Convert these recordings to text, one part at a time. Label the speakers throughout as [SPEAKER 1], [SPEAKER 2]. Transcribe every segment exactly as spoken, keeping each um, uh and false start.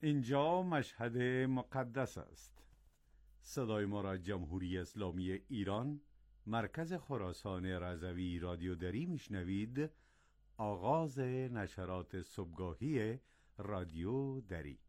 [SPEAKER 1] اینجا مشهد مقدس است. صدای ما را جمهوری اسلامی ایران، مرکز خراسان رضوی رادیو دری میشنوید. آغاز نشرات صبحگاهی رادیو دری.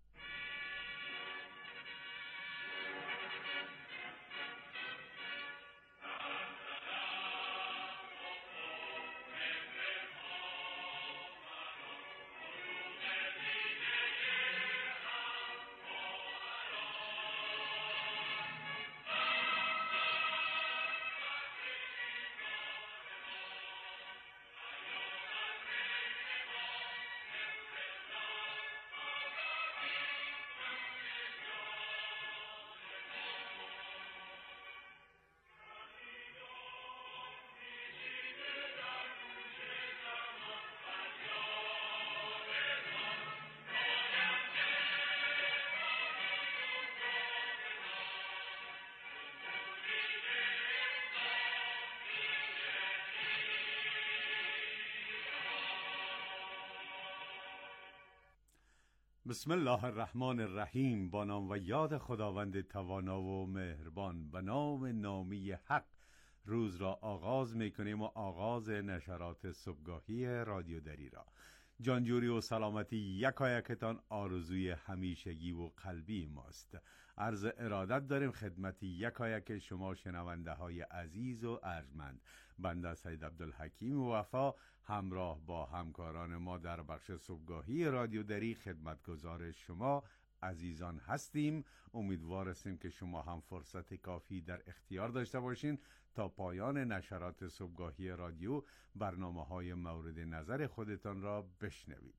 [SPEAKER 1] بسم الله الرحمن الرحیم. با نام و یاد خداوند توانا و مهربان. به نام نامی حق روز را آغاز میکنیم و آغاز نشرات صبحگاهی رادیو دری را. جانجوری و سلامتی یکایکتان آرزوی همیشگی و قلبی ماست. عرض ارادت داریم خدمت یکایک شما شنونده های عزیز و ارجمند. بنده سید عبدالحکیم وفا همراه با همکاران ما در بخش صبحگاهی رادیو دری خدمتگزار شما عزیزان هستیم. امیدوار هستیم که شما هم فرصت کافی در اختیار داشته باشین تا پایان نشرات صبحگاهی رادیو برنامه‌های مورد نظر خودتان را بشنوید.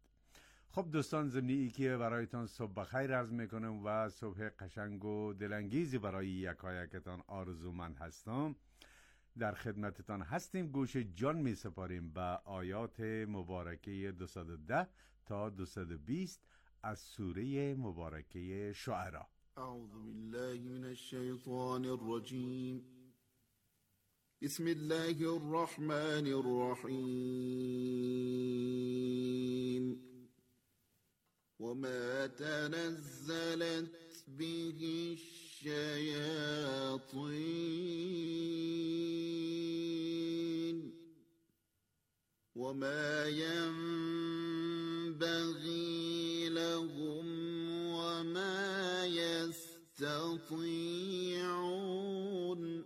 [SPEAKER 1] خب دوستان، ضمنی که برایتان صبح بخیر عرض میکنم و صبح قشنگ و دلانگیزی برای یکایکتان آرزومند هستم. در خدمتتان هستیم. گوش جان می سپاریم به آیات مبارکه دویست و ده تا دویست و بیست از سوره مبارکه شعرا.
[SPEAKER 2] اعوذ بالله من الشیطان الرجیم. بسم الله الرحمن الرحیم. وما تنزلت به الشیاطین وما ينبغي لهم وما يستطيعون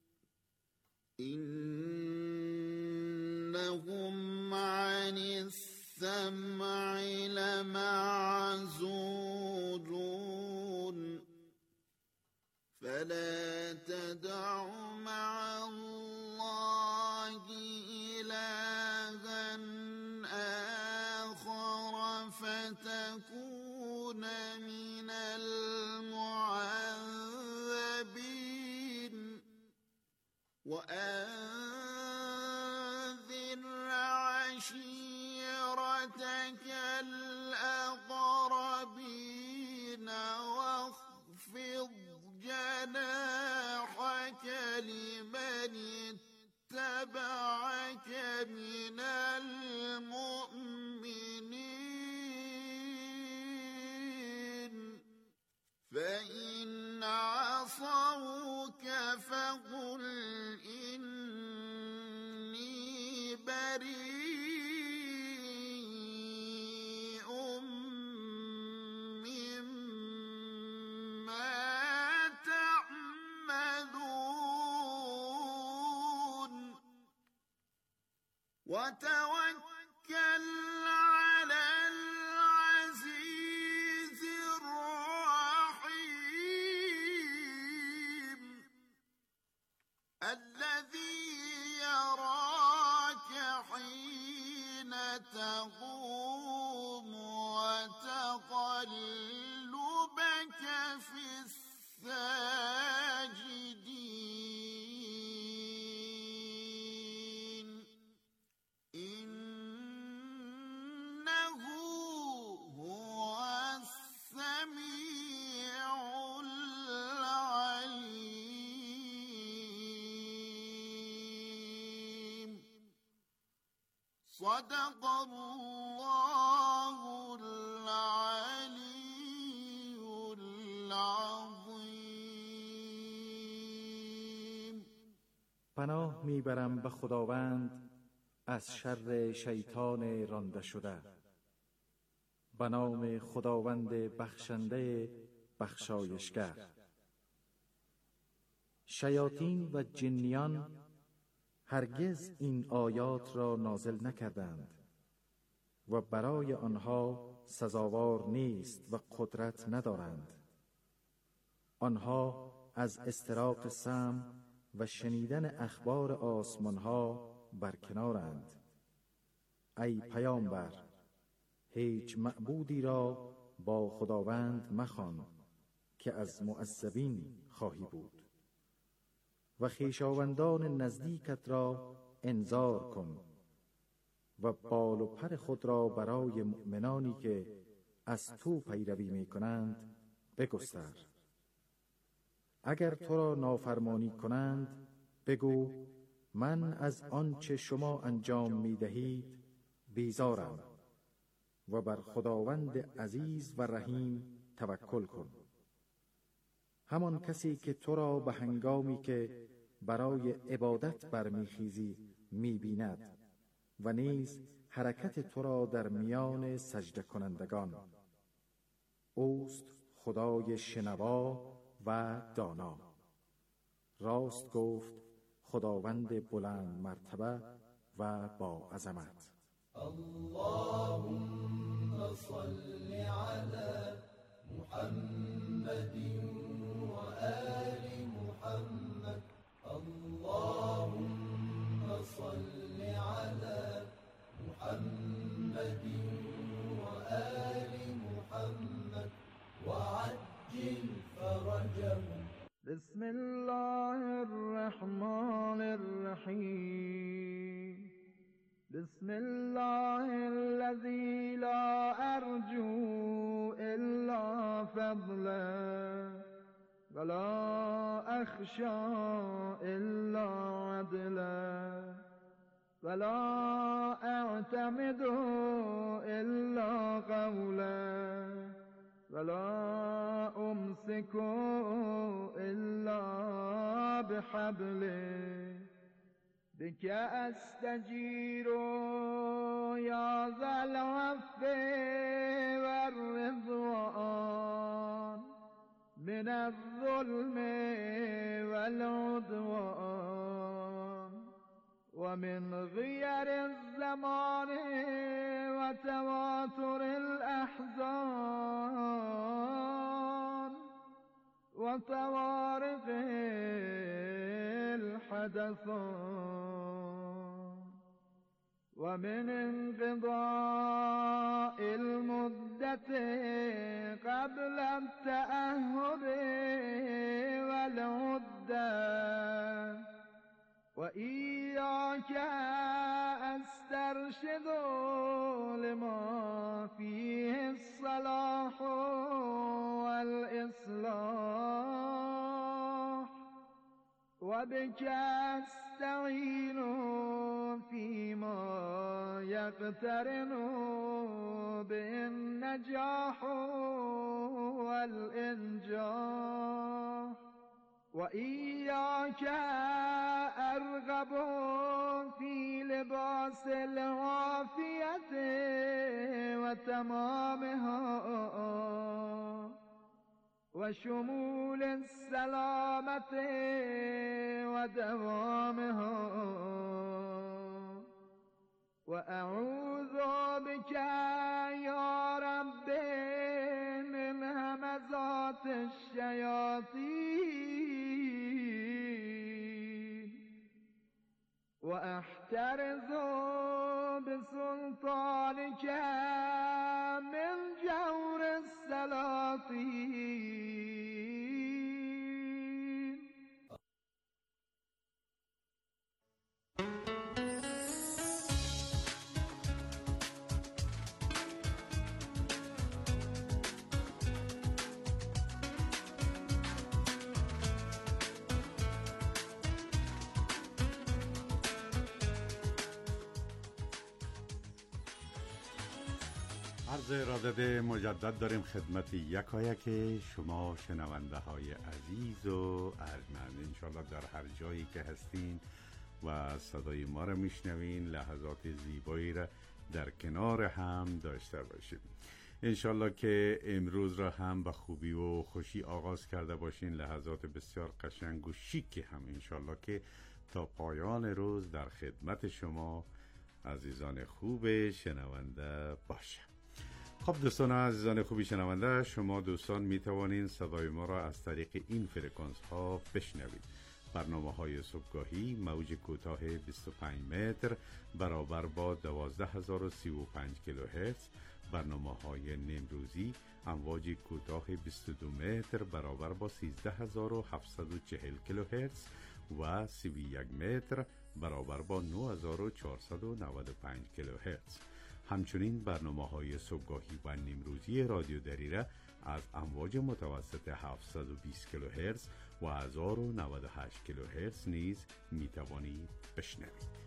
[SPEAKER 2] إنهم عن السمع لمعزولون فلا تدع مع الله إلها آخر فتكون من المعذبين وأنذر عشيرتك الأقربين واخفض جناحك لمن اتبعك من المؤمنين فإن عصوك فقل إني بريء مما تعملون وتوكل على العزيز الرحيم الذي يراك حين تقوم وتقلبك في الساجدين إنه هو السميع العليم. صدق الله العلي
[SPEAKER 3] پناه میبرم به خداوند از شر شیطان رانده شده. به نام خداوند بخشنده بخشایشگر. شیاطین و جنیان هرگز این آیات را نازل نکردند و برای آنها سزاوار نیست و قدرت ندارند. آنها از استراق سمع و شنیدن اخبار آسمانها برکنارند. ای پیامبر، هیچ معبودی را با خداوند مخوان که از معذبین خواهی بود. و خویشاوندان نزدیکت را انذار کن و بال و پر خود را برای مؤمنانی که از تو پیروی می کنند بگستر. اگر تو را نافرمانی کنند بگو من از آنچه شما انجام می دهید بیزارم و بر خداوند عزیز و رحیم توکل کن. همان کسی که تو را به هنگامی که برای عبادت برمیخیزی میبیند و نیز حرکت تو را در میان سجده کنندگان. اوست خدای شنوا و دانا. راست گفت خداوند بلند مرتبه و با عظمت.
[SPEAKER 4] اللهم صل على محمد و آل محمد. اللهم صل على محمد و آل محمد وعجل فرجهم.
[SPEAKER 5] بسم الله الرحمن الرحیم. بسم الله الذي لا أرجو إلا فضله ولا أخشى إلا عدله ولا أعتمد إلا قوله ولا أمسك إلا بحبله بك أستجير يا ذا العفو والرضوان من الظلم والعدوان ومن غير الزمان وتواتر الأحزان وطوارق الحدثان ومن انقضاء المدة قبل التأهب والعدة وإياك أسترشد لما فيه الصلاح والإصلاح وبك أستعين فيما يقترن به النجاح والإنجاح وإياك أرغب في لباس العافية وتمامها وشمول السلامة ودوامها وأعوذ بك يا رب من همزات الشياطين وأحترز بسلطانك من جور السلاطين.
[SPEAKER 1] عرض ارادت مجدد داریم خدمت یکایک شما شنونده های عزیز و ارجمند. انشالله در هر جایی که هستین و صدای ما را میشنوین. لحظات زیبایی را در کنار هم داشته باشیم. انشالله که امروز را هم به خوبی و خوشی آغاز کرده باشین. لحظات بسیار قشنگ و شیک هم انشالله که تا پایان روز در خدمت شما عزیزان خوب شنونده باشه. خب دوستان عزیزان خوبی شنونده، شما دوستان می توانین صدای ما را از طریق این فرکانس ها بشنوید. برنامه های صبحگاهی موج کوتاه بیست و پنج متر برابر با دوازده هزار و سی و پنج کیلوهرتز، برنامه های نیمروزی امواج کوتاه بیست و دو متر برابر با سیزده هزار و هفتصد و چهل کیلوهرتز و سی و یک متر برابر با نه هزار و چهارصد و نود و پنج کیلوهرتز. همچنین برنامه های صبحگاهی و نیمروزی رادیو دریره از امواج متوسط هفتصد و بیست کیلوهرتز و هزار و نود و هشت کیلوهرتز نیز می توانید بشنوید.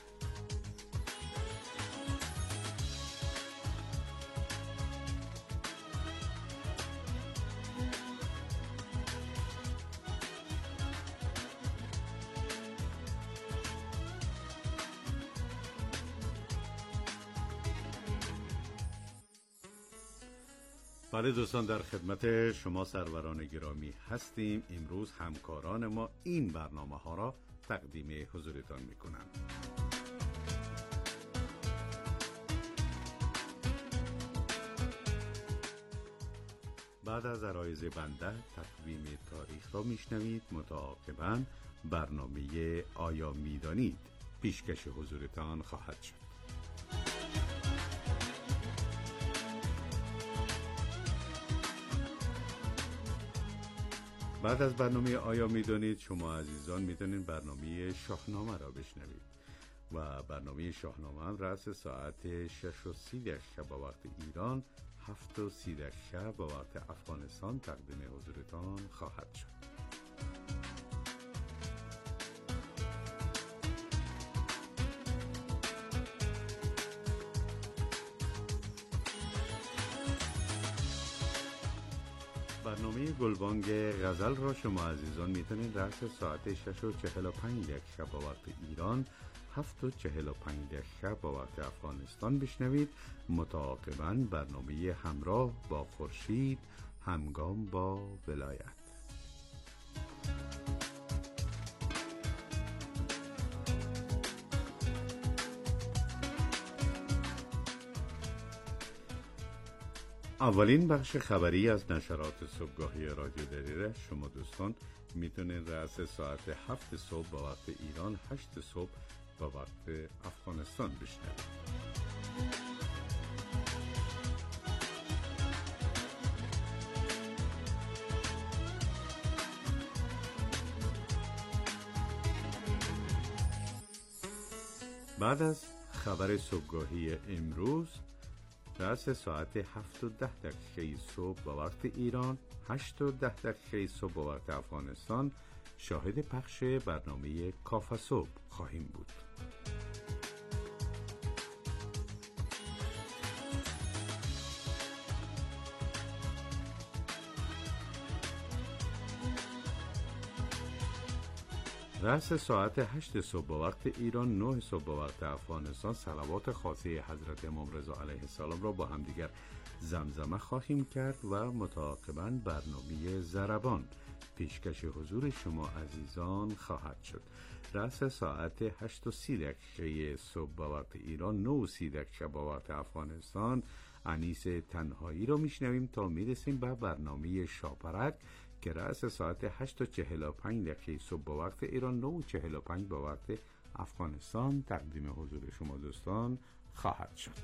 [SPEAKER 1] بله دوستان، در خدمت شما سروران گرامی هستیم. امروز همکاران ما این برنامه ها را تقدیم حضورتان می کنند. بعد از عرایض بنده تقویم تاریخ را می شنوید. متعاقباً برنامه آیا می دانید پیشکش حضورتان خواهد شد. بعد از برنامه آیا میدانید شما عزیزان میتونید برنامه شاهنامه را بشنوید و برنامه شاهنامه هم رأس ساعت شش و سی دقیقه به وقت ایران، هفت و سی دقیقه به وقت افغانستان تقدیم حضورتان خواهد شد. برنامه گلبانگ غزل را شما عزیزان میتونید رأس ساعت شش و چهل و پنج دقیقه با وقت ایران، هفت و چهل و پنج دقیقه با وقت افغانستان بشنوید. متعاقباً برنامه همراه با خورشید همگام با ولایت. اولین بخش خبری از نشرات صبحگاهی رادیو دریره شما دوستان میتونید رأس ساعت هفت صبح با وقت ایران، هشت صبح با وقت افغانستان بشنوید. بعد از خبر صبحگاهی امروز رأس ساعت هفت و ده دقیقه صبح با وقت ایران، هشت و ده دقیقه صبح با وقت افغانستان شاهد پخش برنامه کافه صبح خواهیم بود. رأس ساعت هشت صبح با وقت ایران، نه صبح با وقت افغانستان صلوات خاصه حضرت امام رضا علیه السلام را با همدیگر زمزمه خواهیم کرد و متعاقباً برنامه ضربان پیشکش حضور شما عزیزان خواهد شد. رأس ساعت هشت و سی دقیقه صبح با وقت ایران، نه و سی دقیقه با وقت افغانستان انیس تنهایی را میشنویم تا میرسیم به برنامه شاپرک که رأس ساعت هشت و چهل و پنج دقیقه صبح با وقت ایران، نه و چهل و پنج با وقت افغانستان تقدیم حضور شما دوستان خواهد شد.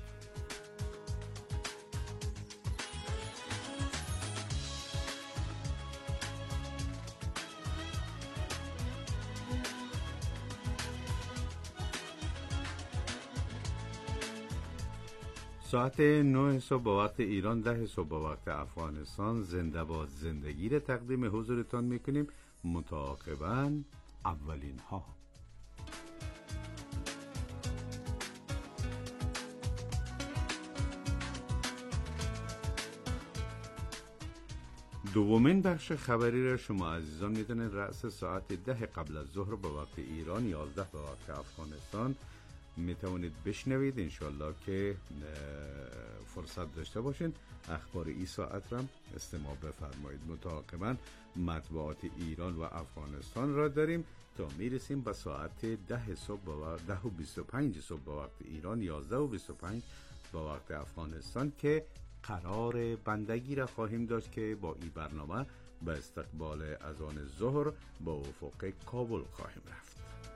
[SPEAKER 1] ساعت نه صبح با وقت ایران، ده صبح با وقت افغانستان زنده باد زندگی را تقدیم حضورتان میکنیم. متعاقباً اولین ها. دومین بخش خبری را شما عزیزان میتونید رأس ساعت ده قبل از ظهر به وقت ایران، یازده به وقت افغانستان میتونید بشنوید. انشالله که فرصت داشته باشین اخبار این ساعت را استماع بفرمایید. متعاقبا مطبوعات ایران و افغانستان را داریم تا میرسیم به ساعت ده صبح و ده و بیست و پنج صبح به وقت ایران، یازده و بیست و پنج به وقت افغانستان که قرار بندگی را خواهیم داشت که با این برنامه به استقبال اذان ظهر با افق کابل خواهیم رفت.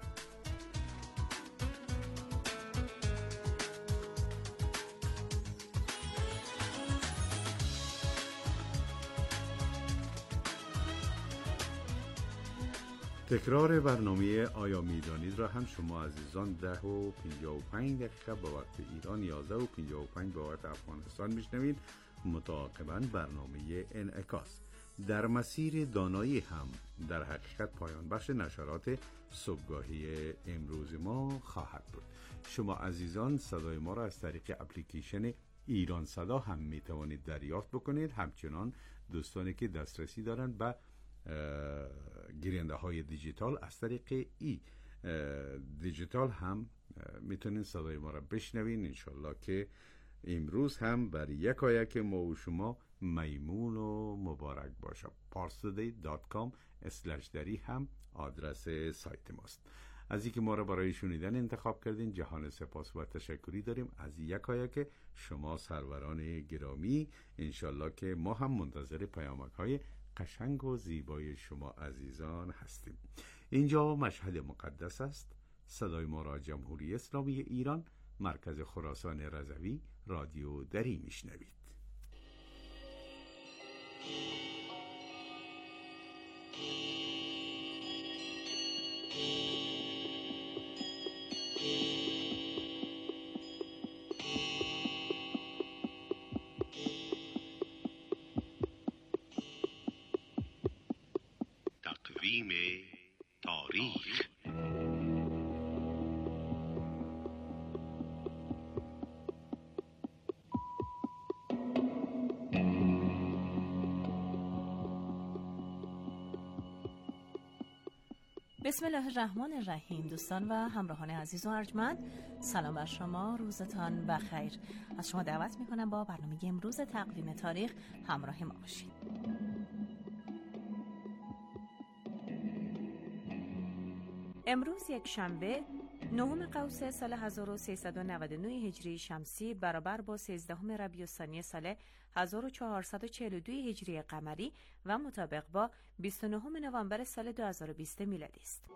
[SPEAKER 1] تکرار برنامه آیا میدانید را هم شما عزیزان ده و پنجاه و پنج دقیقه به وقت ایران، یازده و پنجاه و پنج به وقت افغانستان میشنوید. متعاقبا برنامه انعکاس در مسیر دانایی هم در حقیقت پایان بخش نشرات صبحگاهی امروز ما خواهد بود. شما عزیزان صدای ما را از طریق اپلیکیشن ایران صدا هم میتوانید دریافت بکنید. همچنان دوستانی که دسترسی دارند به گیرنده های دیجیتال از طریق ای دیجیتال هم میتونین صدای ما را بشنوین. انشالله که امروز هم بر یکایک ما و شما میمون و مبارک باشه. پارسدی دات کام اسلش دری هم آدرس سایت ماست. از اینکه ما را برای شنیدن انتخاب کردین جهان سپاس و تشکری داریم از یکایک شما سروران گرامی. انشالله که ما هم منتظر پیامک های قشنگ و زیبای شما عزیزان هستیم. اینجا مشهد مقدس است. صدای ما را جمهوری اسلامی ایران، مرکز خراسان رضوی، رادیو دری میشنوید. تقویم تاریخ.
[SPEAKER 6] بسم الله الرحمن الرحیم. دوستان و همراهان عزیز و ارجمند، سلام بر شما، روزتان بخیر. از شما دعوت میکنم با برنامه امروز تقویم تاریخ همراه ما باشید. امروز یک شنبه نهم قوس سال هزار و سیصد و نود و نه هجری شمسی برابر با سیزدهم ربیع الثانی سال هزار و چهارصد و چهل و دو هجری قمری و مطابق با بیست و نهم نوامبر سال دو هزار و بیست میلادی است.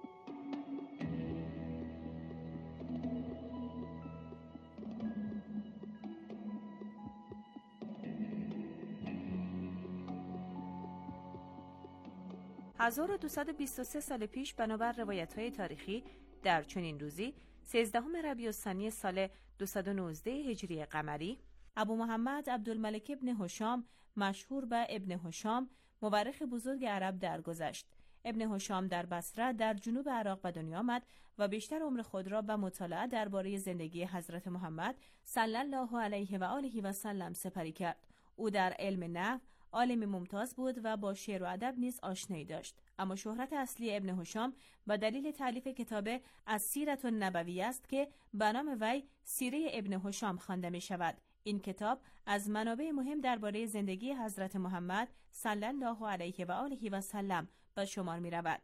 [SPEAKER 6] هزار و دویست و بیست و سه سال پیش بنابر روایت‌های تاریخی در چنین روزی سیزدهم ربیع الثانی سال دویست و نوزده هجری قمری ابو محمد عبدالملک ابن هشام مشهور به ابن هشام مورخ بزرگ عرب درگذشت. ابن هشام در بصره در جنوب عراق به دنیا آمد و بیشتر عمر خود را به مطالعه درباره زندگی حضرت محمد صلی الله علیه و آله و سلم سپری کرد. او در علم نحو عالم ممتاز بود و با شعر و ادب نیز آشنایی داشت، اما شهرت اصلی ابن هشام به دلیل تالیف کتاب السیرة النبویه است که به نام وی سیره ابن هشام خوانده می شود. این کتاب از منابع مهم درباره زندگی حضرت محمد صلی الله علیه و آله و سلم به شمار می رود.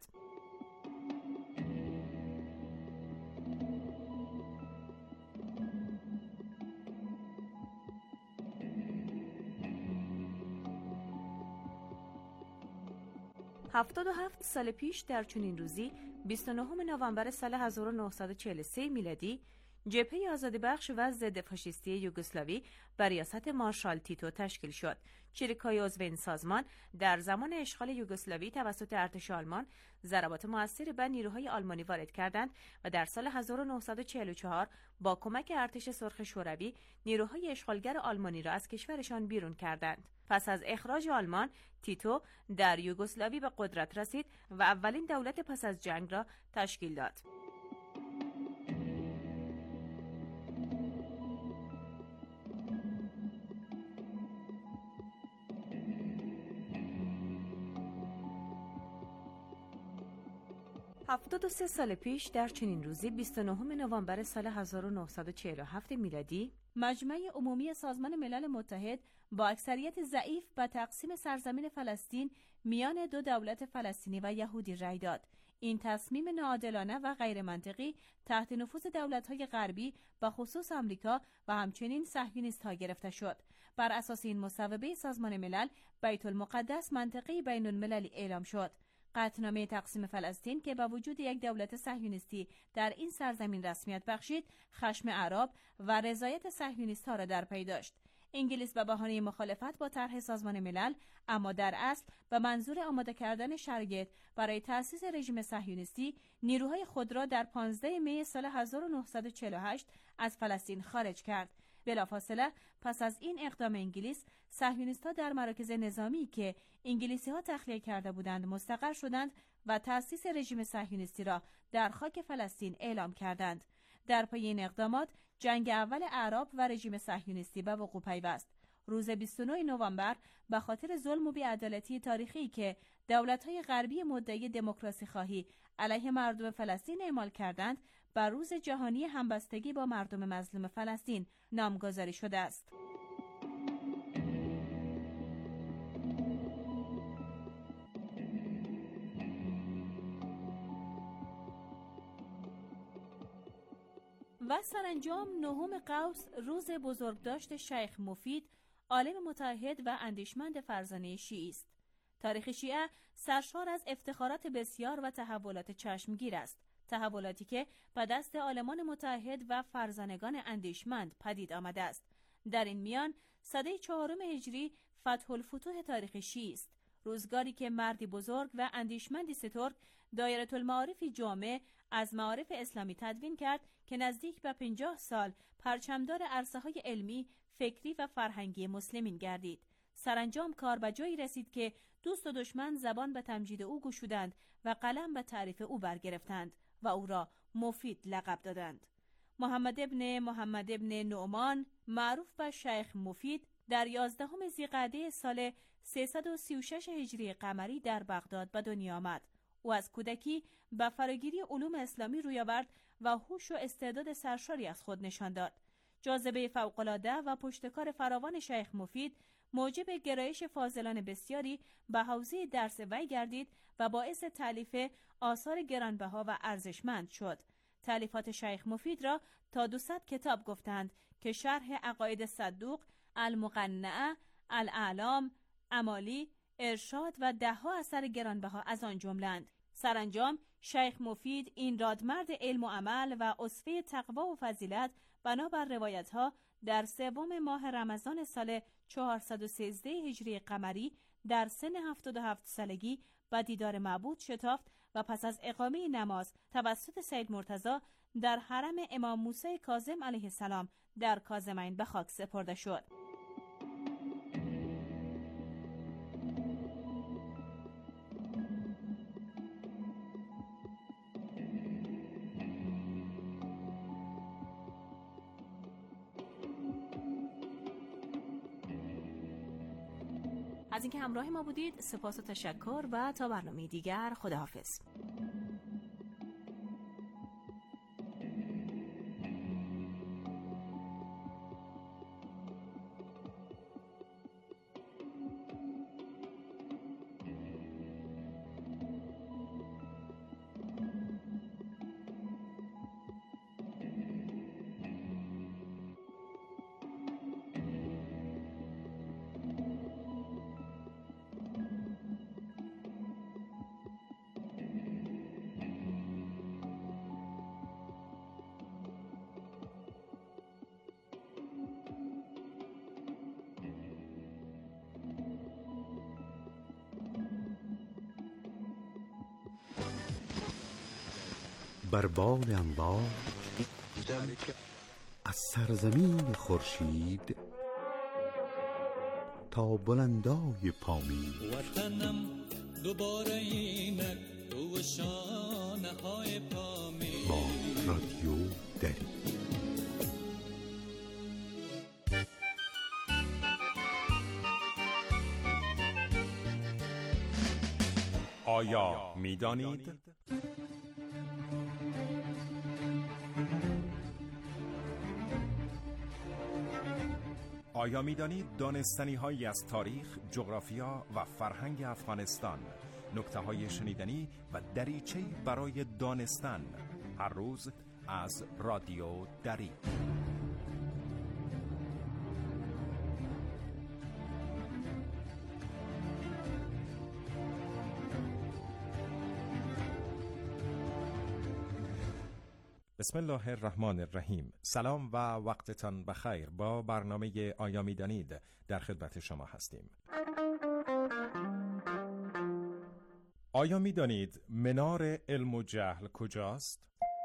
[SPEAKER 6] هفتاد و هفت سال پیش در چنین روزی بیست و نهم نوامبر سال هزار و نهصد و چهل و سه میلادی جبهه آزادیبخش و ضد فاشیستی یوگسلاوی بر ریاست مارشال تیتو تشکیل شد. چریکای عضو این سازمان در زمان اشغال یوگسلاوی توسط ارتش آلمان ضربات موثری به نیروهای آلمانی وارد کردند و در سال هزار و نهصد و چهل و چهار با کمک ارتش سرخ شوروی نیروهای اشغالگر آلمانی را از کشورشان بیرون کردند. پس از اخراج آلمان، تیتو در یوگسلاوی به قدرت رسید و اولین دولت پس از جنگ را تشکیل داد. هفتاد و سه سال پیش در چنین روزی بیست و نهم نوامبر سال هزار و نهصد و چهل و هفت میلادی مجمع عمومی سازمان ملل متحد با اکثریت ضعیف به تقسیم سرزمین فلسطین میان دو دولت فلسطینی و یهودی رأی داد. این تصمیم ناعادلانه و غیر منطقی تحت نفوذ دولت‌های غربی به خصوص آمریکا و همچنین صهیونیست‌ها گرفته شد. بر اساس این مصوبه سازمان ملل بیت المقدس منطقه بین المللی اعلام شد. قطعنامه تقسیم فلسطین که با وجود یک دولت صهیونیستی در این سرزمین رسمیت بخشید، خشم اعراب و رضایت صهیونیست‌ها را در پی داشت. انگلیس به بهانه مخالفت با طرح سازمان ملل، اما در اصل به منظور آماده کردن شرایط برای تأسیس رژیم صهیونیستی، نیروهای خود را در پانزده می سال هزار و نهصد و چهل و هشت از فلسطین خارج کرد. بلافاصله پس از این اقدام انگلیس، صهیونیست‌ها در مراکز نظامی که انگلیسی‌ها تخلیه کرده بودند مستقر شدند و تأسیس رژیم صهیونیستی را در خاک فلسطین اعلام کردند. در پی این اقدامات جنگ اول اعراب و رژیم صهیونیستی به وقوع پیوست. روز بیست و نه نوامبر به خاطر ظلم و بی‌عدالتی تاریخی که دولت‌های غربی مدعی دموکراسی خواهی علیه مردم فلسطین اعمال کردند، بر روز جهانی همبستگی با مردم مظلوم فلسطین نامگذاری شده است. و سرانجام نهم قوس روز بزرگداشت شیخ مفید، عالم متعهد و اندیشمند فرزانه شیعی است. تاریخ شیعه سرشار از افتخارات بسیار و تحولات چشمگیر است. تحولاتی که به دست عالمان متعهد و فرزانگان اندیشمند پدید آمده است. در این میان سده چهارم هجری فتح الفتوح تاریخ شیعی است. روزگاری که مردی بزرگ و اندیشمندی سترگ دایره المعارفی جامع از معارف اسلامی تدوین کرد که نزدیک به پنجاه سال پرچمدار عرصه‌های علمی، فکری و فرهنگی مسلمین گردید. سرانجام کار به جایی رسید که دوست و دشمن زبان به تمجید او گشودند و قلم به تعریف او برگرفتند و او را مفید لقب دادند. محمد ابن محمد ابن نعمان، معروف به شیخ مفید، در یازدهم ذیقعده سال سیصد و سی و شش هجری قمری در بغداد به دنیا آمد. او از کودکی به فراگیری علوم اسلامی روی آورد و هوش و استعداد سرشاری از خود نشان داد. جاذبه فوق‌العاده و پشتکار فراوان شیخ مفید موجب گرایش فاضلان بسیاری به حوزه درس وی گردید و باعث تألیف آثار گرانبها و ارزشمند شد. تألیفات شیخ مفید را تا دوصد کتاب گفتند که شرح عقاید صدوق، المقنعه، الاعلام، امالی، ارشاد و ده‌ها اثر گرانبها از آن جملند. سرانجام شیخ مفید، این رادمرد علم و عمل و اسوه تقوا و فضیلت، بنابر روایت‌ها در سوم ماه رمضان سال چهارصد و سیزده هجری قمری در سن هفتاد و هفت سالگی به دیدار معبود شتافت و پس از اقامه نماز توسط سید مرتضی در حرم امام موسی کاظم علیه السلام در کاظمین به خاک سپرده شد. از اینکه همراه ما بودید سپاس و تشکر و تا برنامه دیگر خداحافظ.
[SPEAKER 1] بر بال انوار از سرزمین خورشید تا بلندای پامین،
[SPEAKER 7] وطنم دوباره اینک تو شانه های پامین،
[SPEAKER 1] با رادیو دری. آیا می دانید؟
[SPEAKER 8] آیا می‌دانید دانستنی‌هایی از تاریخ، جغرافیا و فرهنگ افغانستان، نکته‌های شنیدنی و دریچه‌ای برای دانستن، هر روز از رادیو دری. بسم الله الرحمن الرحیم. سلام و وقتتان بخیر. با برنامه آیا می‌دانید در خدمت شما هستیم. آیا می‌دانید منار علم و جهل کجاست؟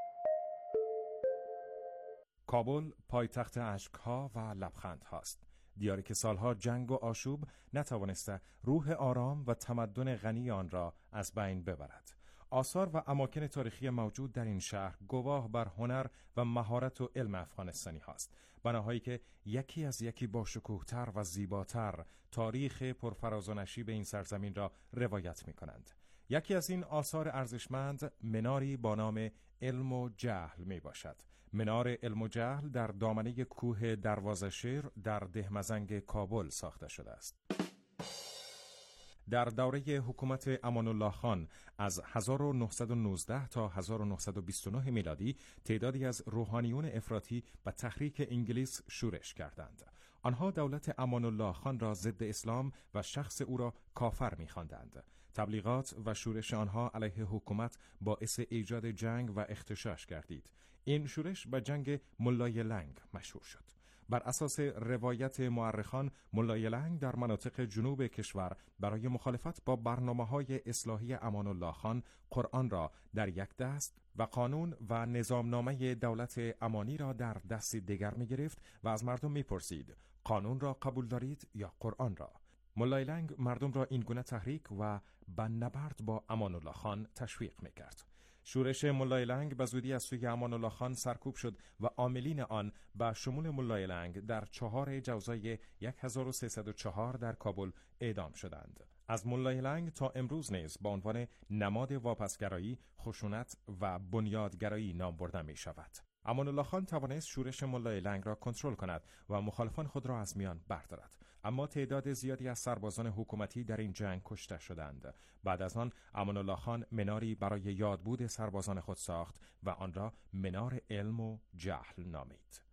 [SPEAKER 8] کابل پایتخت اشک‌ها و لبخندهاست. دیاری که سالها جنگ و آشوب نتوانسته روح آرام و تمدن غنی آن را از بین ببرد. آثار و اماکن تاریخی موجود در این شهر گواه بر هنر و مهارت و علم افغانستانی هاست. بناهایی که یکی از یکی با شکوه‌تر و زیباتر تاریخ پرفراز و نشیب این سرزمین را روایت می کنند. یکی از این آثار ارزشمند مناری با نام علم و جهل می باشد. منار علم و جهل در دامنه کوه دروازه شیر در دهمزنگ کابل ساخته شده است. در دوره حکومت امان الله خان از هزار و نهصد و نوزده تا هزار و نهصد و بیست و نه میلادی تعدادی از روحانیون افراطی به تحریک انگلیس شورش کردند. آنها دولت امان الله خان را ضد اسلام و شخص او را کافر می‌خواندند. تبلیغات و شورش آنها علیه حکومت باعث ایجاد جنگ و اغتشاش گردید. این شورش به جنگ ملای لنگ مشهور شد. بر اساس روایت مورخان، ملای لنگ در مناطق جنوب کشور برای مخالفت با برنامه‌های اصلاحی امان الله خان قرآن را در یک دست و قانون و نظامنامه دولت امانی را در دستی دیگر می‌گرفت و از مردم می‌پرسید قانون را قبول دارید یا قرآن را؟ ملای لنگ مردم را این گونه تحریک و به نبرد با امان الله خان تشویق می‌کرد. شورش ملای لنگ به زودی از سوی امان الله خان سرکوب شد و عاملین آن به شمول ملای لنگ در چهار جوزای هزار و سیصد و چهار در کابل اعدام شدند. از ملای لنگ تا امروز نیز با عنوان نماد واپسگرایی، خشونت و بنیادگرایی نام برده می شود. امان الله خان توانست شورش ملای لنگ را کنترل کند و مخالفان خود را از میان بردارد، اما تعداد زیادی از سربازان حکومتی در این جنگ کشته شدند. بعد از آن امان الله خان مناری برای یادبود سربازان خود ساخت و آن را منار علم و جهل نامید.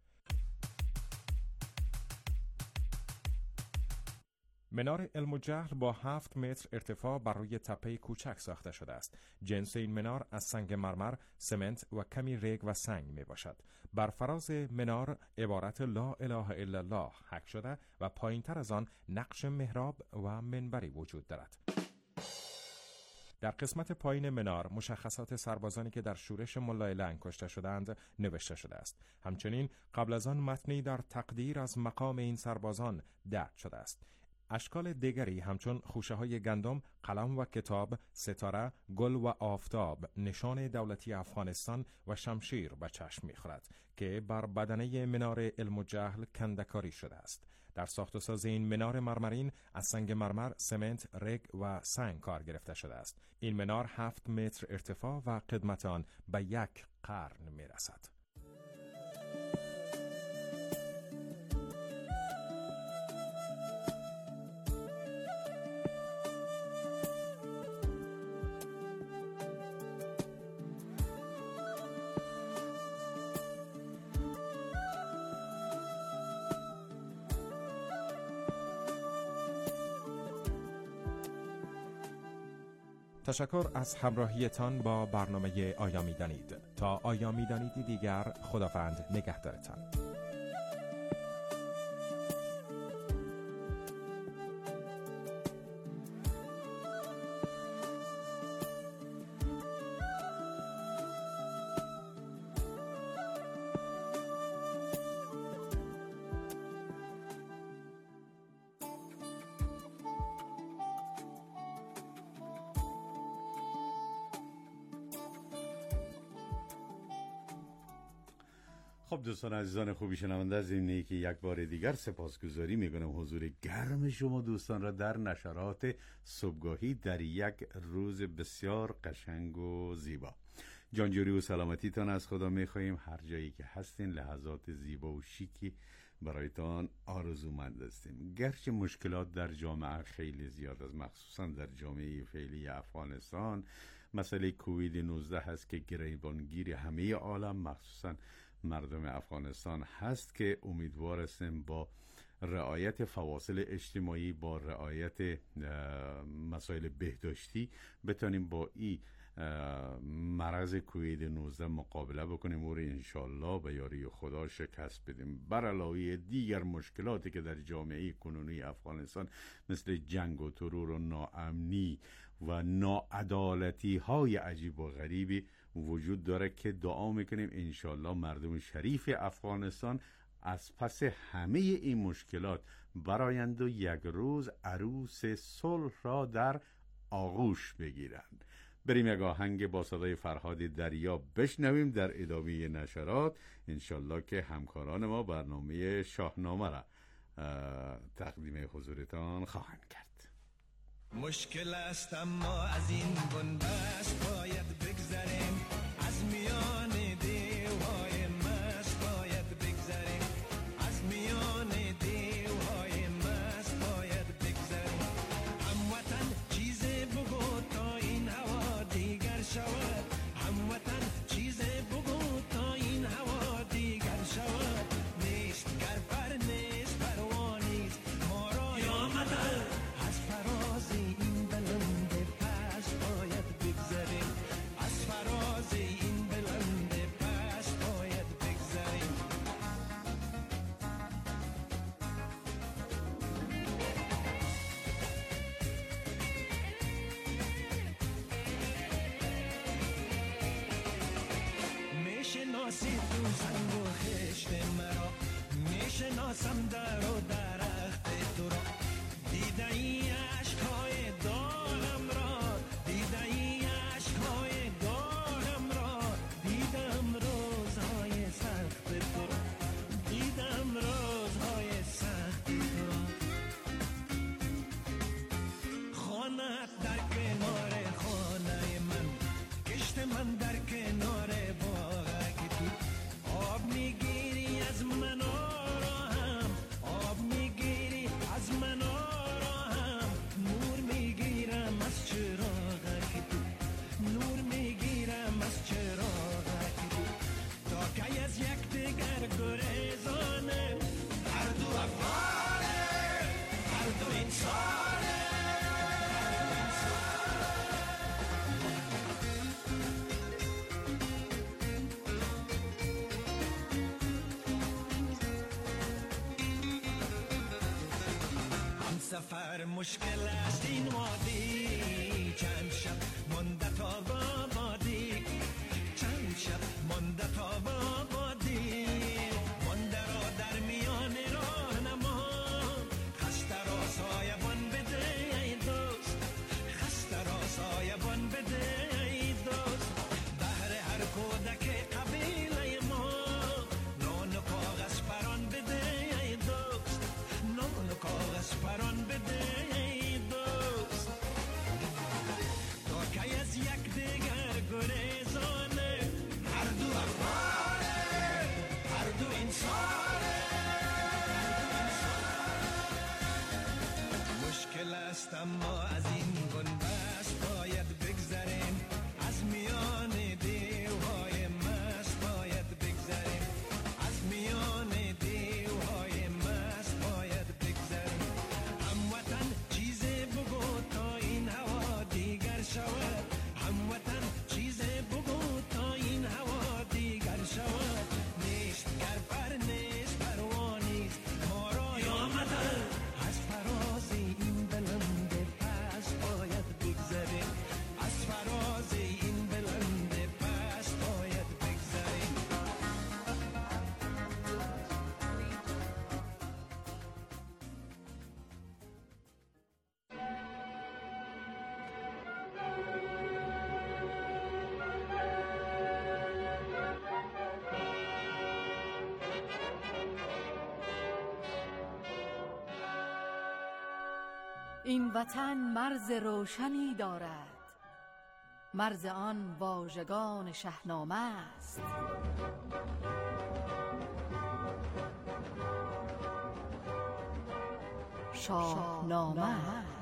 [SPEAKER 8] منار علم و جهل با هفت متر ارتفاع بر روی تپه کوچک ساخته شده است. جنس این منار از سنگ مرمر، سمنت و کمی ریگ و سنگ می باشد. بر فراز منار عبارت لا اله الا الله حک شده و پایین تر از آن نقش محراب و منبری وجود دارد. در قسمت پایین منار مشخصات سربازانی که در شورش ملای لنگ کشته شدند نوشته شده است. همچنین قبل از آن متنی در تقدیر از مقام این سربازان درج شده است. اشکال دیگری همچون خوشه های گندم، قلم و کتاب، ستاره، گل و آفتاب، نشان دولتی افغانستان و شمشیر به چشم می‌خورد که بر بدنه منار علم و جهل کندکاری شده است. در ساخت و ساز این منار مرمرین از سنگ مرمر، سمنت، رگ و سنگ کار گرفته شده است. این منار هفت متر ارتفاع و قدمت آن به یک قرن می‌رسد. تشکر از همراهیتان با برنامه آیا می‌دانید. تا آیا می‌دانیدی دیگر، خداوند نگهدارتان.
[SPEAKER 1] خب دوستان عزیزان خوبی شنونده، از این که یک بار دیگر سپاسگزاری میکنم حضور گرم شما دوستان را در نشرات صبحگاهی در یک روز بسیار قشنگ و زیبا. جانجوری و سلامتیتان از خدا میخواییم هر جایی که هستین. لحظات زیبا و شیکی برایتان آرزومند هستیم. گرچه مشکلات در جامعه خیلی زیاد است، مخصوصا در جامعه فعلی افغانستان، مسئله کووید نوزده هست که گریبانگیر همه عالم مخصوصا مردم افغانستان هست، که امیدوار هستیم با رعایت فواصل اجتماعی، با رعایت مسائل بهداشتی بتونیم با این مرض کووید نوزده مقابله بکنیم و انشالله به یاری خدا شکست بدیم. بر علاوه دیگر مشکلاتی که در جامعه کنونی افغانستان مثل جنگ و ترور و ناامنی و ناعدالتی های عجیب و غریبی وجود داره که دعا میکنیم انشالله مردم شریف افغانستان از پس همه این مشکلات برآیند و یک روز عروس صلح را در آغوش بگیرند. بریم یک آهنگ با صدای فرهاد دریا بشنویم در ادامه نشرات. انشالله که همکاران ما برنامه شاهنامه را تقدیم حضورتان خواهند کرد.
[SPEAKER 9] مشکل است اما از این بنبست باید بگذریم، از میان دیوهای مست باید بگذریم، از میان دیوهای مست باید بگذریم. هموطن چیز بگو تا این هوا دیگر شود، هموطن چیز بگو تا این هوا دیگر شود. نیست گر پر نیست پروانیست ما را یا مدر، از فراز این بلند پس باید بگذریم، از فراز این بلند پس باید بگذریم. میشناسی تو سنگ و خشت مرا، میشناسم در و درخت تو را. دیده ای عشقهای دارم را، دیده ای عشقهای دارم را. دیدم روزهای سخت تو را، دیدم روزهای سخت تو را. خانه در کنار خانه من، کشت من در کنار باغک تو. آب میگیری از من آراهم، آب میگیری از من آراهم. نور میگیرم از چراغک تو، نور میگیرم از چراغک تو. تا که از یک دیگر گریزانه، هر دو افغانه، هر دو انسانه. سفر مشکل است این وادی، چند شب مانده تا بابادی، چند شب مانده تا بابادی. مانده را در میان راه نما، خسته را سایبان بده ای دوست، خسته را سایبان بده ای دوست. بهر هر کودک قبیله ما، نان و کاغذ پران بده ای دوست، نان و کاغذ پران بده ای دوست. تا که از یک دیگر گریزانه، هر دو افغانه، هر دو انسانه. مشکل است اما از این بنبست باید بگذریم، از میان دیوهای مست باید بگذریم، از میان دیوهای مست باید بگذریم. هموطن چیز بگو تا این هوا دیگر شود، هموطن چیز بگو تا این هوا دیگر شود. نیست گر پر نیست پروانیست ما را یا مدر، از فراز این بلند پس باید بگذریم، از فراز این بلند پس باید بگذریم.
[SPEAKER 10] این وطن مرز روشنی دارد، مرز آن واژگان شاهنامه است. شاهنامه.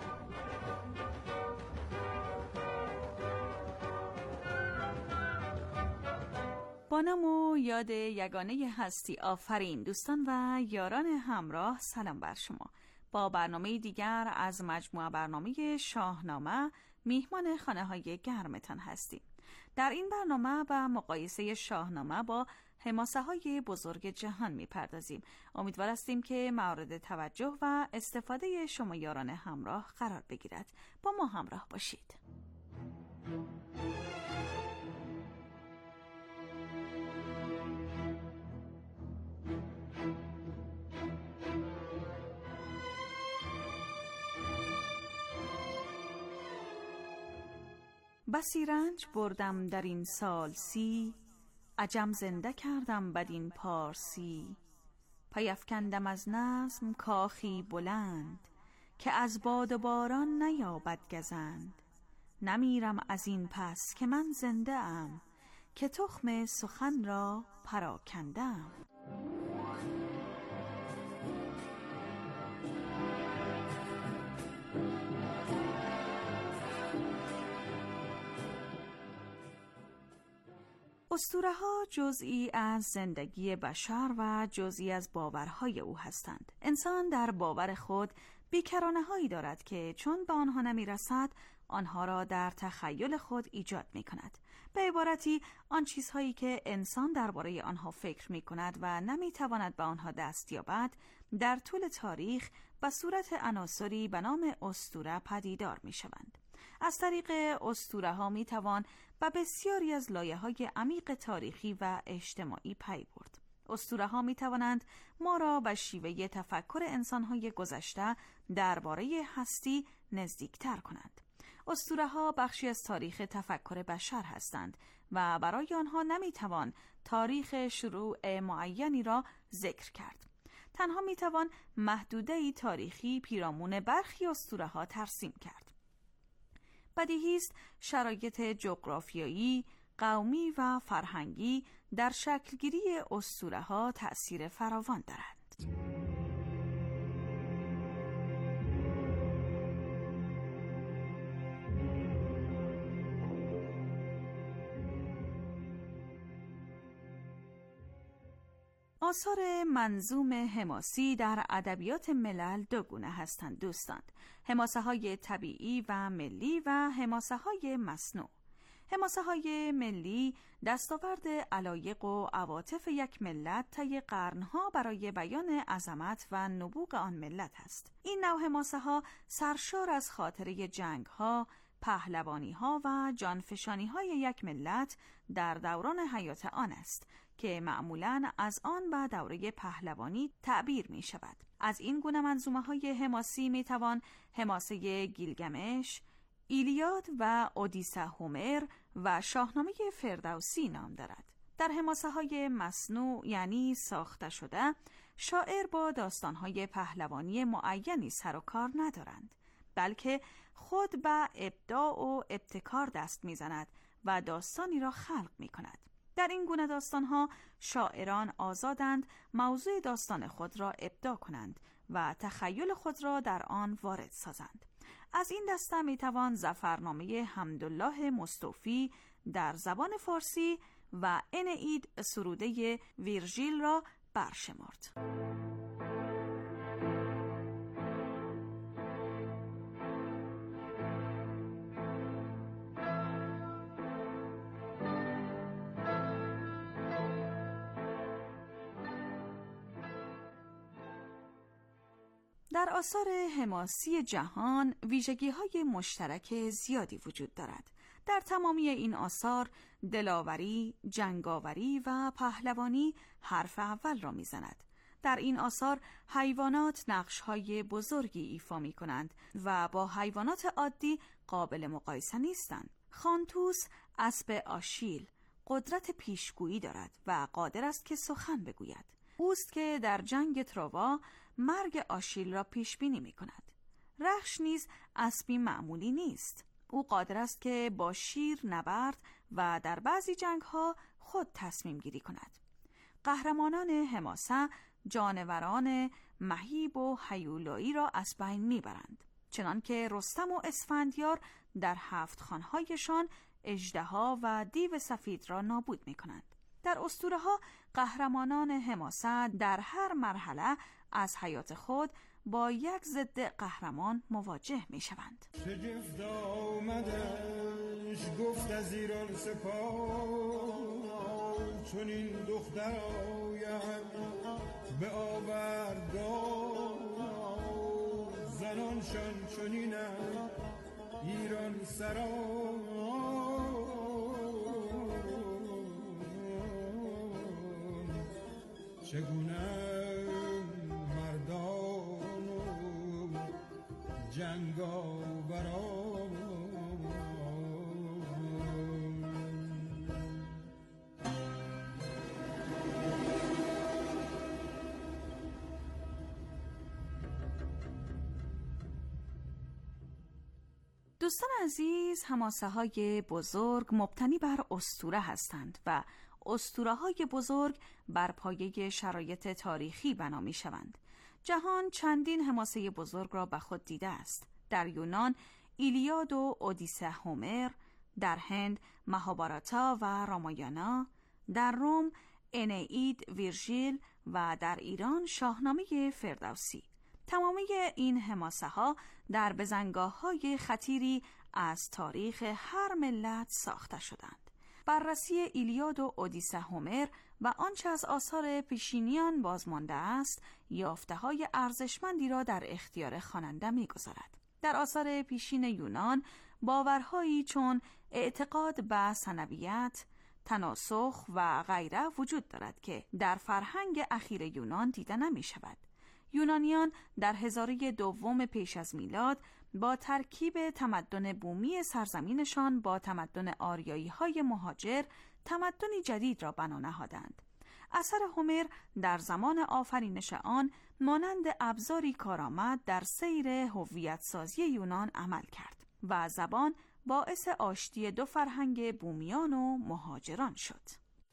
[SPEAKER 6] با نام و یاد یگانه هستی آفرین. دوستان و یاران همراه، سلام بر شما. با برنامه دیگر از مجموعه برنامه شاهنامه میهمان خانه های گرمتان هستیم. در این برنامه با مقایسه شاهنامه با حماسه های بزرگ جهان میپردازیم. امیدوار هستیم که مورد توجه و استفاده شما یاران همراه قرار بگیرد. با ما همراه باشید. بسی رنج بردم در این سال سی، عجم زنده کردم بدین پارسی. پیفکندم از نظم کاخی بلند، که از باد و باران نیابد گزند. نمیرم از این پس که من زنده ام، که تخم سخن را پراکندم. اسطوره‌ها جزئی از زندگی بشر و جزئی از باورهای او هستند. انسان در باور خود بیکرانه‌هایی دارد که چون به آنها نمی‌رسد، آنها را در تخیل خود ایجاد می‌کند. به عبارتی آن چیزهایی که انسان درباره آنها فکر می‌کند و نمی‌تواند به آنها دست یابد، در طول تاریخ به صورت عناصری به نام اسطوره پدیدار می‌شوند. از طریق اسطوره‌ها می‌توان و بسیاری از لایه‌های عمیق تاریخی و اجتماعی پی برد. اسطوره‌ها می‌توانند ما را به شیوه تفکر انسان‌های گذشته درباره هستی نزدیکتر کنند. اسطوره‌ها بخشی از تاریخ تفکر بشر هستند و برای آنها نمی‌توان تاریخ شروع معینی را ذکر کرد. تنها می‌توان محدوده‌ای تاریخی پیرامون برخی اسطوره‌ها ترسیم کرد. بدیهی است شرایط جغرافیایی، قومی و فرهنگی در شکلگیری اسطوره‌ها تأثیر فراوان دارند. آثار منظوم حماسی در ادبیات ملل دو گونه هستند دوستان: حماسه های طبیعی و ملی و حماسه های مصنوع. حماسه های ملی دستاورد علایق و عواطف یک ملت طی قرنها برای بیان عظمت و نبوغ آن ملت است. این نوع حماسه ها سرشار از خاطره جنگ ها، پهلوانی ها و جانفشانی های یک ملت در دوران حیات آن است که معمولاً از آن به دوره پهلوانی تعبیر می شود. از این گونه منظومه های حماسی می توان حماسه گیلگمش، ایلیاد و اودیسه هومر و شاهنامه فردوسی نام دارد. در حماسه های مصنوع یعنی ساخته شده، شاعر با داستان های پهلوانی معینی سر و کار ندارند، بلکه خود به ابداع و ابتکار دست می زند و داستانی را خلق می کند. در این گونه داستان‌ها شاعران آزادند موضوع داستان خود را ابداع کنند و تخیل خود را در آن وارد سازند. از این دسته می‌توان ظفرنامه حمدالله مستوفی در زبان فارسی و انئید سروده ویرژیل را برشمرد. در آثار حماسی جهان ویژگی‌های مشترک زیادی وجود دارد. در تمامی این آثار دلاوری، جنگاوری و پهلوانی حرف اول را می‌زند. در این آثار حیوانات نقش‌های بزرگی ایفا می‌کنند و با حیوانات عادی قابل مقایسه نیستند. خانتوس اسب آشیل قدرت پیشگویی دارد و قادر است که سخن بگوید. اوست که در جنگ تروا مرگ آشیل را پیش بینی می کند. رخش نیز اسبی معمولی نیست. او قادر است که با شیر نبرد و در بعضی جنگ ها خود تصمیم گیری کند. قهرمانان حماسه
[SPEAKER 11] جانوران مهیب و هیولایی را از بین میبرند، چنانکه رستم و اسفندیار در هفت خانهایشان اژدها و دیو سفید را نابود میکنند. در اسطوره‌ها قهرمانان حماسه در هر مرحله از حیات خود با یک ضد قهرمان مواجه میشوند.
[SPEAKER 9] شگفت آمدش گفت از ایران سپاه، چون این دختر آید به آوردگاه، زنانشان چنینند ایران سران، چگونه مردان و جنگاوران.
[SPEAKER 11] دوستان عزیز، حماسه های بزرگ مبتنی بر اسطوره هستند و اسطوره های بزرگ بر پایه شرایط تاریخی بنا می شوند. جهان چندین حماسه بزرگ را به خود دیده است. در یونان ایلیاد و اودیسه هومر، در هند مهاباراتا و رامایانا، در روم انئید ویرژیل و در ایران شاهنامه فردوسی. تمامی این حماسه ها در بزنگاه‌های خطیری از تاریخ هر ملت ساخته شدند. بررسی ایلیاد و اودیسه هومر و آنچه از آثار پیشینیان بازمانده است، یافته‌های ارزشمندی را در اختیار خواننده می‌گذارد. در آثار پیشین یونان باورهایی چون اعتقاد به ثنویت، تناسخ و غیره وجود دارد که در فرهنگ اخیر یونان دیده نمی‌شود. یونانیان در هزاره دوم پیش از میلاد با ترکیب تمدن بومی سرزمینشان با تمدن آریایی‌های مهاجر تمدنی جدید را بنا نهادند. اثر هومر در زمان آفرینش آن مانند ابزاری کارآمد در سیر هویت سازی یونان عمل کرد و زبان باعث آشتی دو فرهنگ بومیان و مهاجران شد.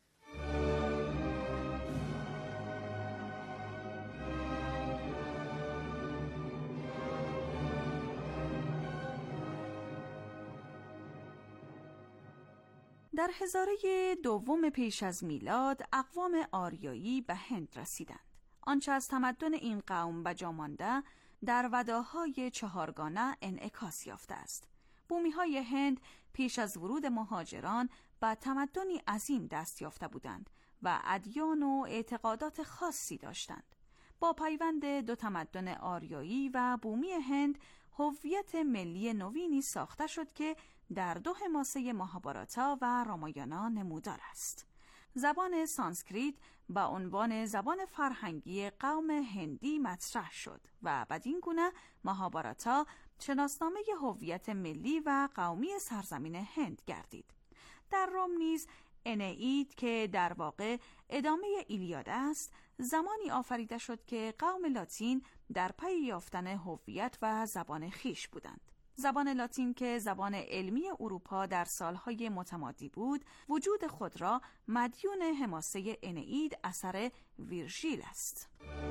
[SPEAKER 11] در هزاره دوم پیش از میلاد اقوام آریایی به هند رسیدند. آنچه از تمدن این قوم بجا مانده در وداهای چهارگانه انعکاس یافته است. بومی‌های هند پیش از ورود مهاجران به تمدنی عظیم دست یافته بودند و ادیان و اعتقادات خاصی داشتند. با پیوند دو تمدن آریایی و بومی هند هویت ملی نوینی ساخته شد که در دو حماسه مهاباراتا و رامایانا نمودار است. زبان سانسکریت به عنوان زبان فرهنگی قوم هندی مطرح شد و بدین گونه مهاباراتا شناسنامه هویت ملی و قومی سرزمین هند گردید. در روم نیز انئید که در واقع ادامه ایلیاد است، زمانی آفریده شد که قوم لاتین در پی یافتن هویت و زبان خیش بودند. زبان لاتین که زبان علمی اروپا در سالهای متمادی بود، وجود خود را مدیون حماسه انئید اثر ویرژیل است.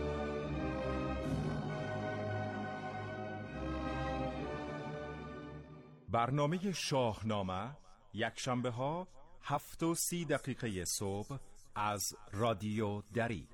[SPEAKER 8] برنامه شاهنامه یک شنبه ها هفت و سی دقیقه صبح از رادیو دری.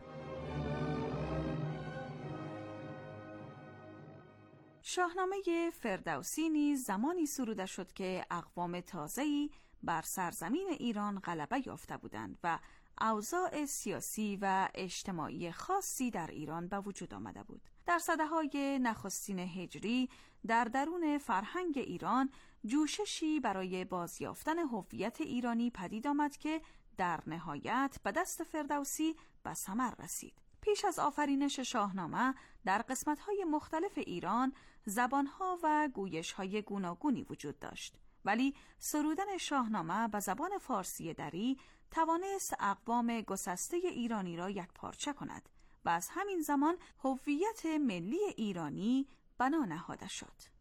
[SPEAKER 11] شاهنامه فردوسی نیز زمانی سروده شد که اقوام تازه‌ای بر سرزمین ایران غلبه یافته بودند و اوضاع سیاسی و اجتماعی خاصی در ایران به وجود آمده بود. در سده‌های نخستین هجری در درون فرهنگ ایران جوششی برای بازیافتن هویت ایرانی پدید آمد که در نهایت به دست فردوسی به ثمر رسید. پیش از آفرینش شاهنامه در قسمت‌های مختلف ایران زبان‌ها و گویش‌های گوناگونی وجود داشت، ولی سرودن شاهنامه به زبان فارسی دری توانست اقوام گسسته ایرانی را یکپارچه کند و از همین زمان هویت ملی ایرانی بنا نهاده شد.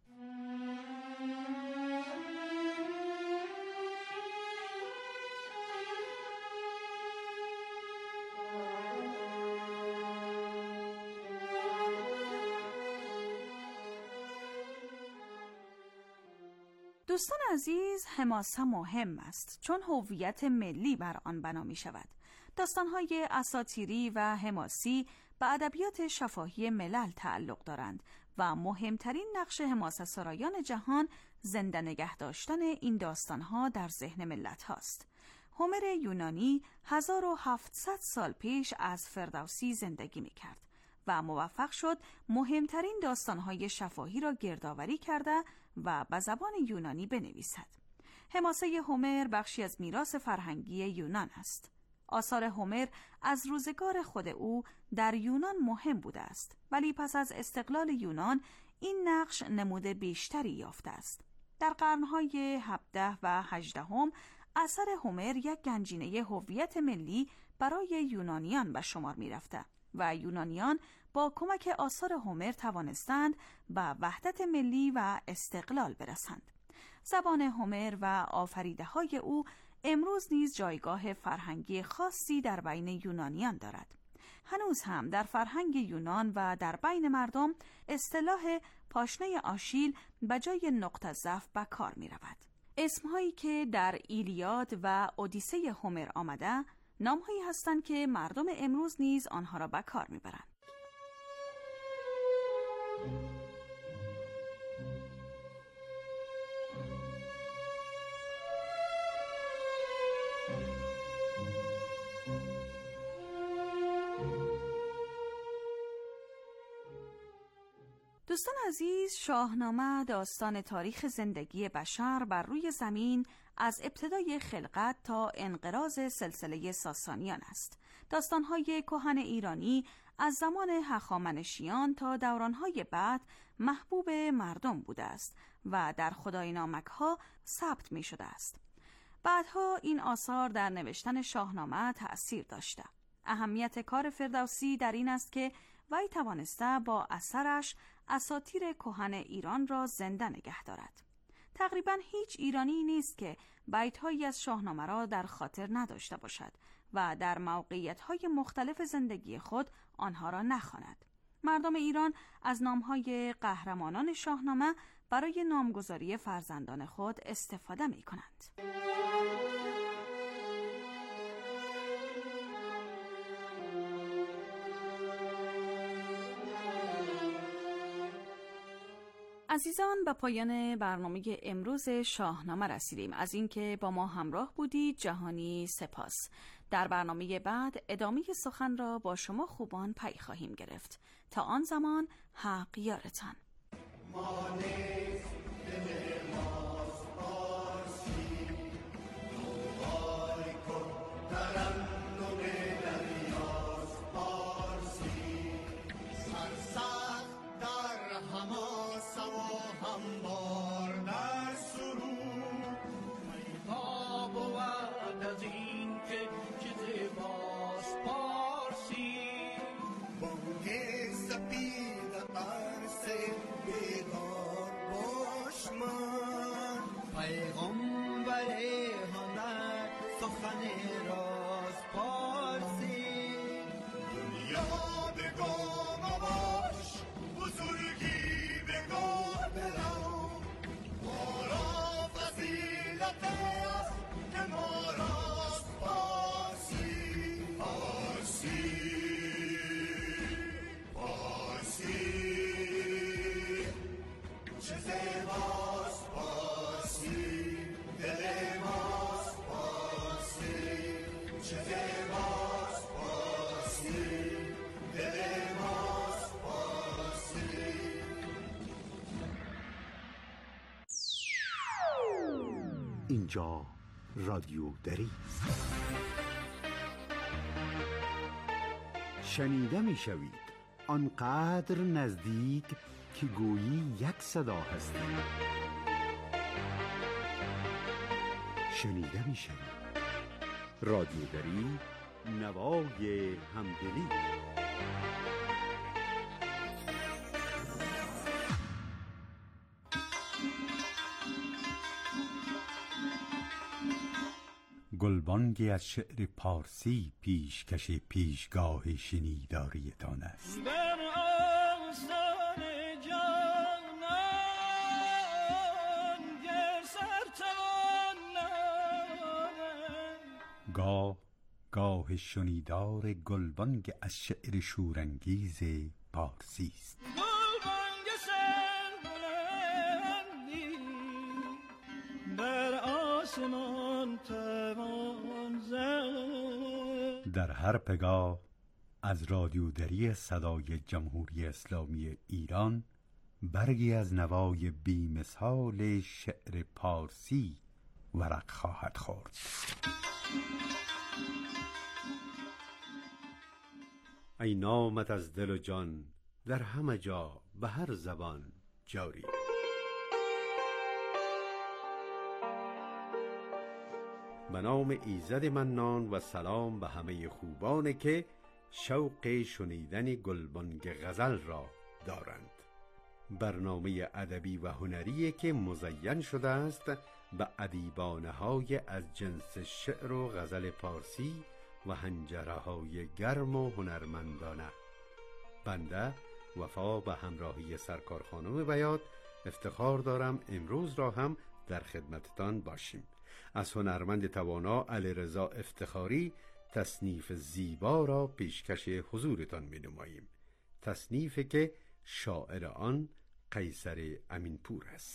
[SPEAKER 11] دوستان عزیز، حماسه مهم است چون هویت ملی بر آن بنا می شود. داستان‌های اساطیری و حماسی به ادبیات شفاهی ملل تعلق دارند و مهمترین نقش حماسه‌سرایان جهان زنده نگه داشتن این داستان‌ها در ذهن ملت هاست. هومر یونانی هزار و هفتصد سال پیش از فردوسی زندگی می کرد و موفق شد مهمترین داستان‌های شفاهی را گردآوری کرده و به زبان یونانی بنویسد. حماسه هومر بخشی از میراث فرهنگی یونان است. آثار هومر از روزگار خود او در یونان مهم بوده است، ولی پس از استقلال یونان این نقش نمود بیشتری یافته است. در قرن‌های هفدهم و هجدهم اثر هومر یک گنجینه هویت ملی برای یونانیان به شمار می‌رفته و یونانیان با کمک آثار هومر توانستند به وحدت ملی و استقلال برسند. زبان هومر و آفریده‌های او امروز نیز جایگاه فرهنگی خاصی در بین یونانیان دارد. هنوز هم در فرهنگ یونان و در بین مردم اصطلاح پاشنه آشیل به جای نقطه ضعف به کار می رود. اسمهایی که در ایلیاد و اودیسه هومر آمده نامهایی هستند که مردم امروز نیز آنها را به کار می برند. دوستان عزیز، شاهنامه داستان تاریخ زندگی بشر بر روی زمین از ابتدای خلقت تا انقراض سلسله ساسانیان است. داستان‌های کهن ایرانی از زمان هخامنشیان تا دوران‌های بعد محبوب مردم بوده است و در خداینامه‌ها ثبت می‌شده است. بعدها این آثار در نوشتن شاهنامه تأثیر داشته. اهمیت کار فردوسی در این است که وی توانسته با اثرش اساطیر کهن ایران را زنده نگه دارد. تقریباً هیچ ایرانی نیست که بیت‌هایی از شاهنامه را در خاطر نداشته باشد و در موقعیت‌های مختلف زندگی خود آنها را نخواند. مردم ایران از نام‌های قهرمانان شاهنامه برای نامگذاری فرزندان خود استفاده می‌کنند. عزیزان، به پایان برنامه امروز شاهنامه رسیدیم. از اینکه با ما همراه بودید جهانی سپاس. در برنامه بعد ادامه سخن را با شما خوبان پی خواهیم گرفت. تا آن زمان حق یارتان.
[SPEAKER 12] اینجا رادیو دری است. شنیده می شوید آنقدر نزدیک که گویی یک صدا هستید. شنیده می شوید رادیو دری، نوای همدلی.
[SPEAKER 1] گلبانگی از شعر پارسی پیشکش پیشگاه شنیداریتان است.
[SPEAKER 7] آستان جانان گر
[SPEAKER 12] گاه گاه شنیدار گلبانگ از شعر شورانگیز پارسی است.
[SPEAKER 7] گلبانگ سربلندی بر آسمان توان زد.
[SPEAKER 12] در هر پگاه از رادیودری صدای جمهوری اسلامی ایران برگی از نوای بی‌مثال شعر پارسی ورق خواهد خورد. ای نامت از دل و جان در همه جا به هر زبان جاری. به نام ایزد منان و سلام به همه خوبان که شوق شنیدن گلبانگ غزل را دارند. برنامه ادبی و هنری که مزین شده است به ادیبانه های از جنس شعر و غزل پارسی و حنجره های گرم و هنرمندانه. بنده وفا به همراهی سرکار خانم بیات افتخار دارم امروز را هم در خدمتتان باشیم. از هنرمند توانا علیرضا افتخاری تصنیف زیبا را پیشکش حضورتان می نماییم. تصنیفی که شاعر آن قیصر امینپور است.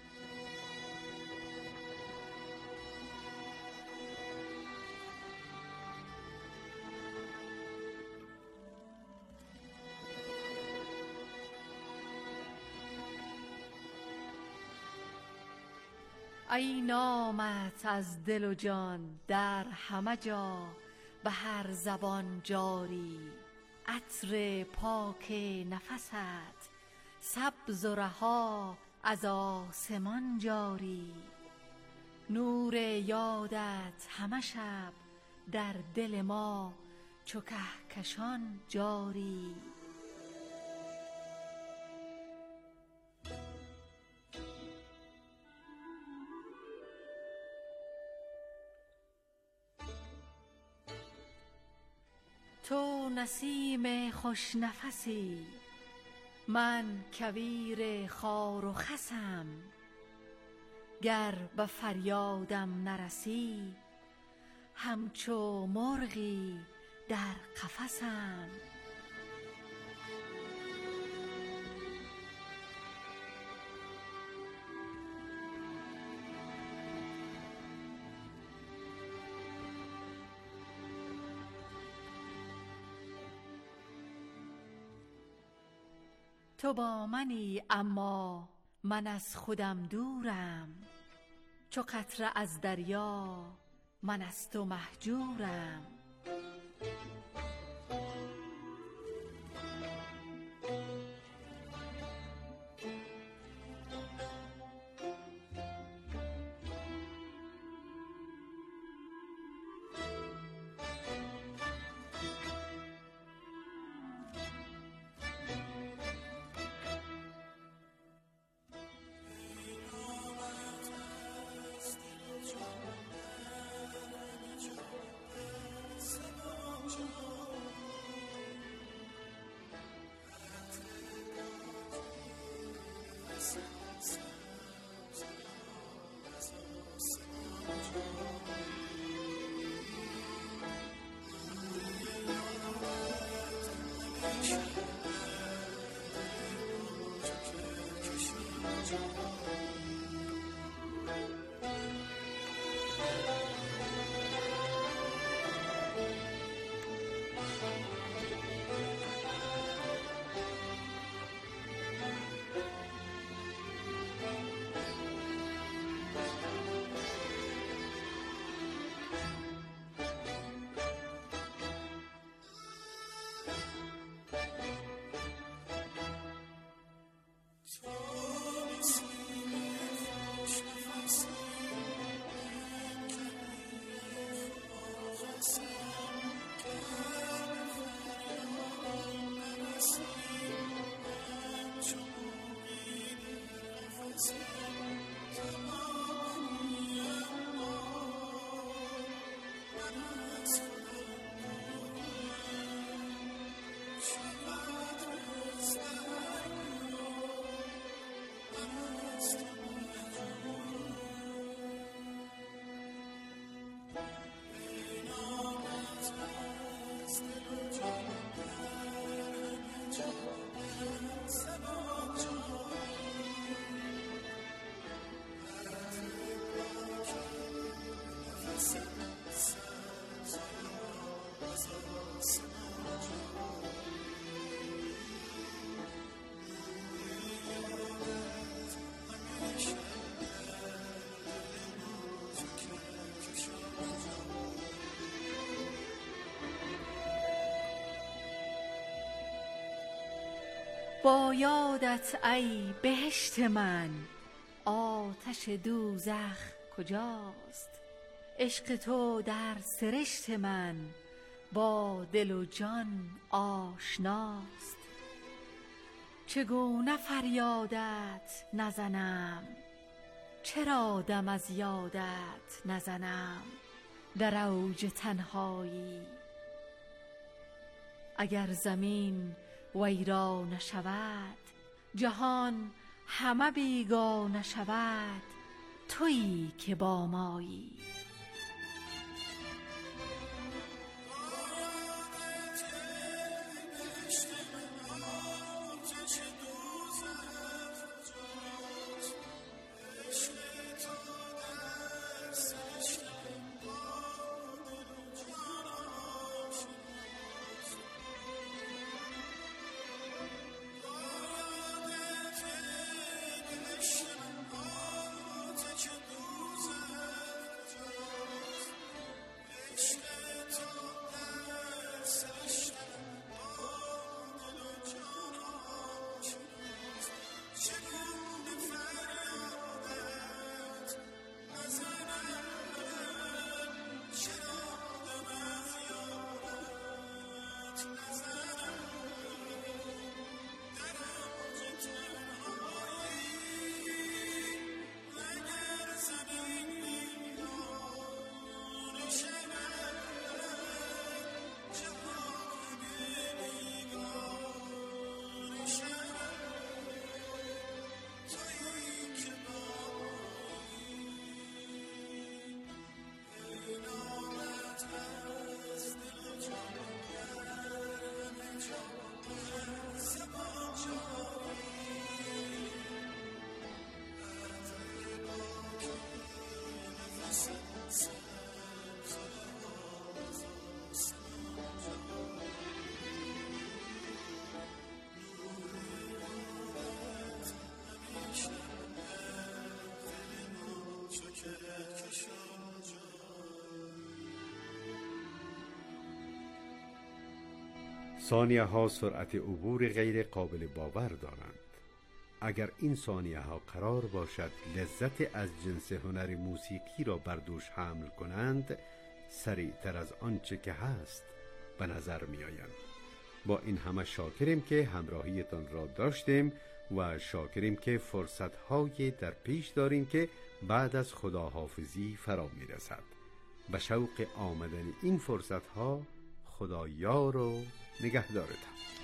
[SPEAKER 10] ای نامت از دل و جان در همه جا به هر زبان جاری. عطر پاک نفست سبز و رها از آسمان جاری. نور یادت همه شب در دل ما چو کهکشان جاری. تو نسیم خوش نفسی، من کویر خار و خسم. گر به فریادم نرسی همچو مرغی در قفسم. تو با منی اما من از خودم دورم. چو قطره از دریا من از تو مهجورم. با یادت ای بهشت من آتش دوزخ کجاست؟ عشق تو در سرشت من با دل و جان آشناست. چگونه فریادت نزنم، چرا دم از یادت نزنم در اوج تنهایی؟ اگر زمین ویران شود، جهان همه بیگانه شود، تویی که با مایی.
[SPEAKER 12] ثانیه ها سرعت عبور غیر قابل باور دارند. اگر این ثانیه ها قرار باشد لذت از جنس هنر موسیقی را بر دوش حمل کنند، سریعتر از آنچه که هست به نظر می آیند. با این همه شاکریم که همراهیتان را داشتیم و شاکریم که فرصت های در پیش داریم که بعد از خداحافظی فرا می رسد. به شوق آمدن این فرصت ها خدا یار و نگهدارتان.